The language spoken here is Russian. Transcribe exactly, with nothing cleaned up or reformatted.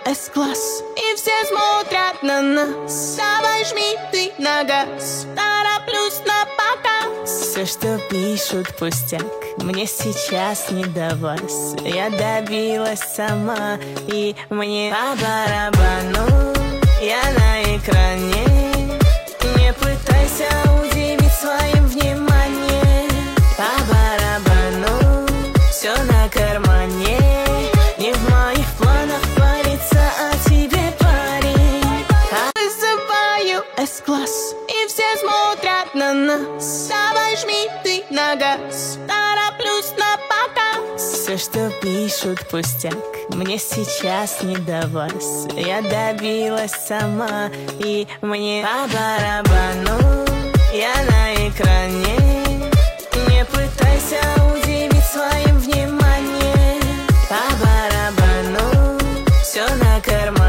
С-класс, и все смотрят на нас. Давай жми ты на газ, тороплюсь на показ. Все, что пишут, пустяк, мне сейчас не до вас. Я добилась сама, и мне по барабану. Я на экране, не пытайся удивить своим вниманием. По барабану, все на кармане. Не в моих планах париться о тебе, парень. Вызываю С-класс, и все смотрят на нас. Давай жми ты на газ, тороплюсь на показ. Все, что пишут, пустяк, мне сейчас не до вас. Я добилась сама, и мне по барабану. Я на экране, не пытайся удивить своим вниманием. По барабану, все на кармане.